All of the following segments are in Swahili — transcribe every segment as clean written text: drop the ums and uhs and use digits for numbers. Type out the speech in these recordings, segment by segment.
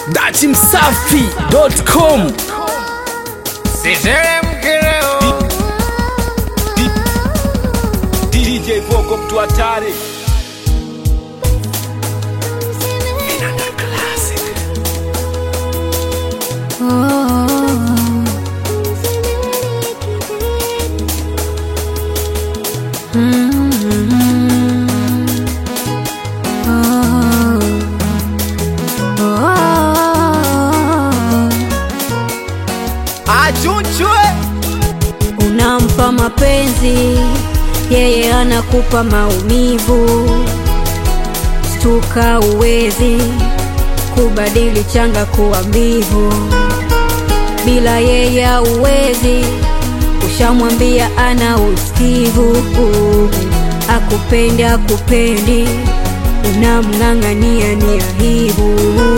datimsafi.com. DJ Voco mtu hatari. Vinanda Classic. Unampa mapenzi, yeye anakupa maumivu. Stuka uwezi kubadili changa kuwa mbivu. Bila yeye uwezi, ushamwambia ana usikivu. Akupendi akupendi, unamng'ang'ania ni aibu.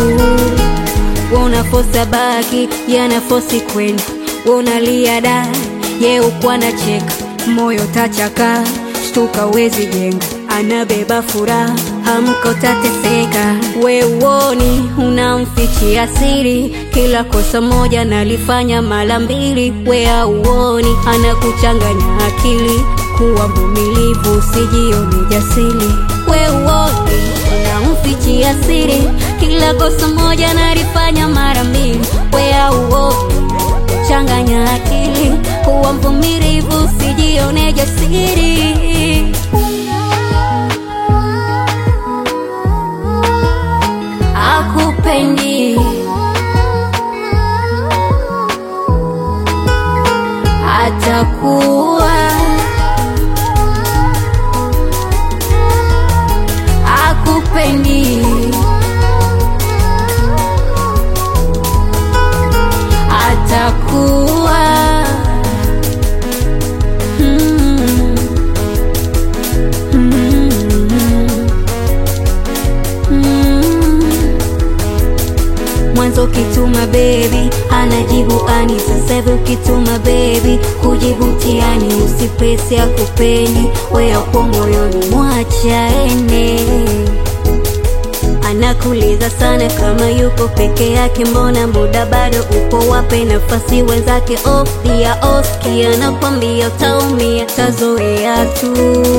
Wona fosa baki, yana fosi kwenda. Wona liada, ye ukwa na cheka, moyo tachaka. Shtuka wezi jenga, anabeba furaha, hamko tateseka. We uoni, unamfichia siri, kila kosa moja nalifanya mara mbili. We uoni, anakuchanganya akili, kuwa mvumilivu usijione jasiri. We uoni, unamfichia siri, kila kosa moja nalifanya mara mbili. We uoni, changanya akili, kuwa mvumilivu usijione jasiri. Akupendi, atakuwa. Akupendi, atakuwa. Mwanzo kituma baby, anajibu ani. Sasa hivi ukituma baby, kujibu tiani. Usipesi akupendi, wewe uko moyoni mwacha ene. Anakuliza sana kama yuko peke yake, mbona muda bado upo, wape nafasi wenzake. Dia oski anakwambia utaumia, tazoea tu.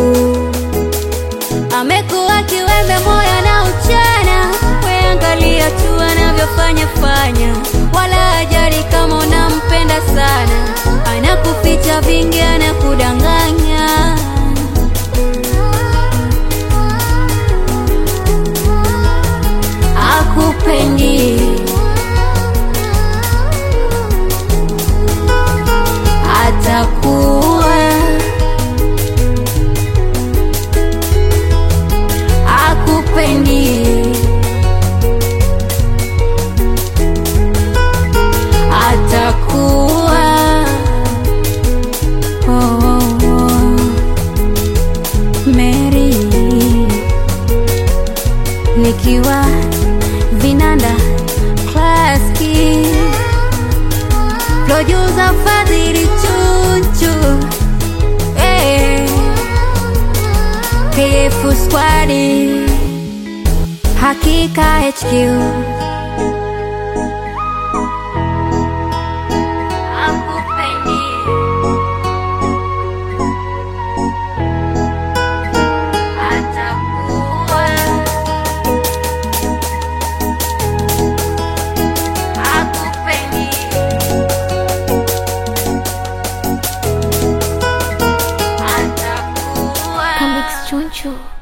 Amekuwa kiwembe moyo na uchana, we angalia tu anavyofanya fanya. Wala hajali kama unampenda sana, anakuficha vingi, anakudanganya. Akupendi, atakuwa. Akupendi, atakuwa. Mary nikiwa Vinanda Classic, producer Fadhili Chunchu, KF Squad, Hakika HQ. Chunchu.